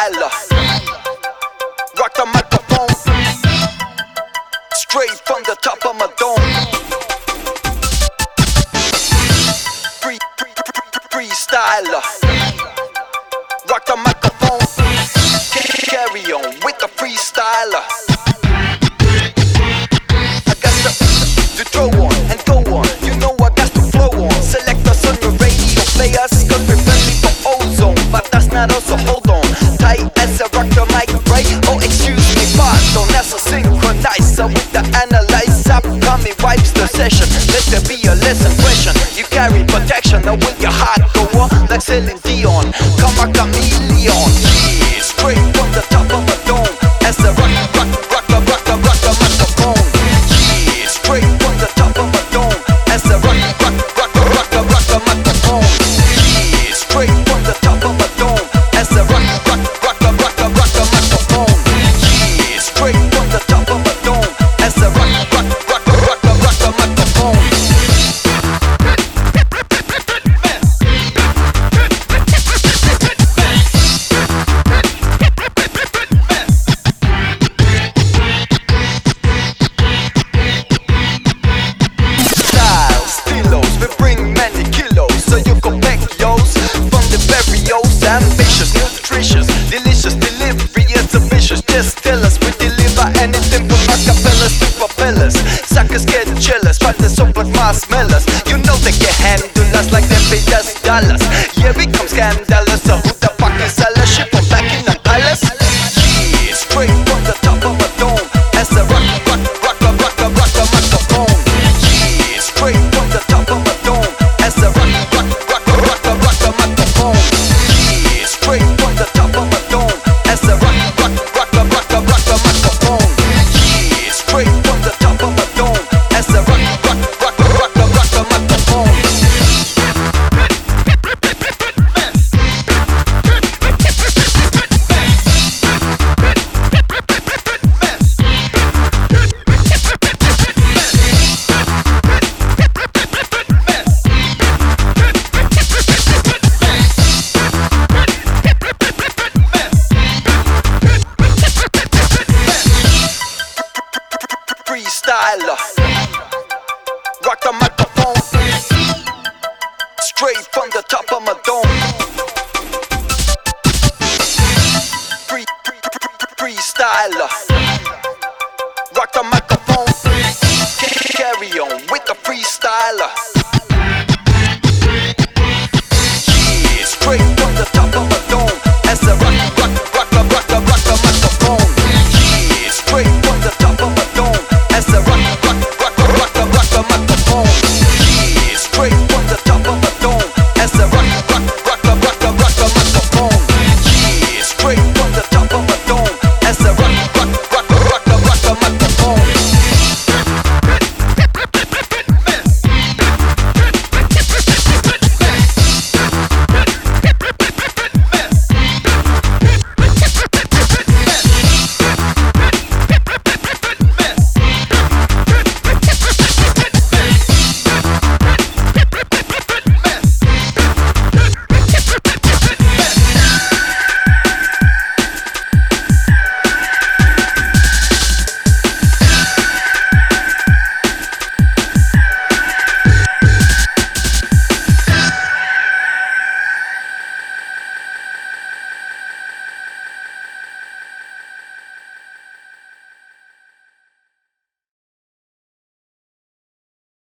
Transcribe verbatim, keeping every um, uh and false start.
freestyler. Rock the microphone straight from the top of my dome. Free, free, free, freestyler. Rock the microphone. Carry on with the freestyler. I got to, to throw on and go on. You know I got to flow on. Select us on your radio players, cause we're friendly for ozone. But that's not us, so hold on. Tight as I rock the mic, right? Oh, excuse me, pardon. That's a synchronizer with the analyzer. Coming wipes the session. Let there be a lesson question. You carry protection, now will your heart go on? Like Celine Dion, come a chameleon. Yeah, straight from the top of my dome. As I rock, rock, rock, rock, rock, rock, rock the microphone. Yeah, straight from the top of my dome. As I rock, rock, rock, rock, rock, rock the microphone. Yeah, straight from the top of my dome. As I rock, rock, rock, rock, rock, rock the microphone. Yeah, straight from the top of my dome. As I rock, rock, rock, rock, rock, rock the microphone. Ambitious, nutritious, delicious delivery is ambitious. Just tell us we deliver anything from acapellas to propellers. Suckers get jealous, try to soap like marshmallows. You know they can handle us like they paid us dollars. Yeah, we come scandalous. So who the fuck is a ship from back in the palace? Yeah, straight from the top of my dome. As I rock, rock, rock, rock, rock, rock, rock the microphone. Yeah, straight from the top of my dome. As I rock, rock, rock, rock, rock, rock the microphone. Straight from the top of my dome. As I rock, rock, rock, rock, rock, rock, rock the microphone. Yeah, straight from the top of my dome. As I rock, rock, rock, rock, rock, rock the microphone. Freestyler. Rock the microphone straight from the top of my dome. Free, free, free, freestyler.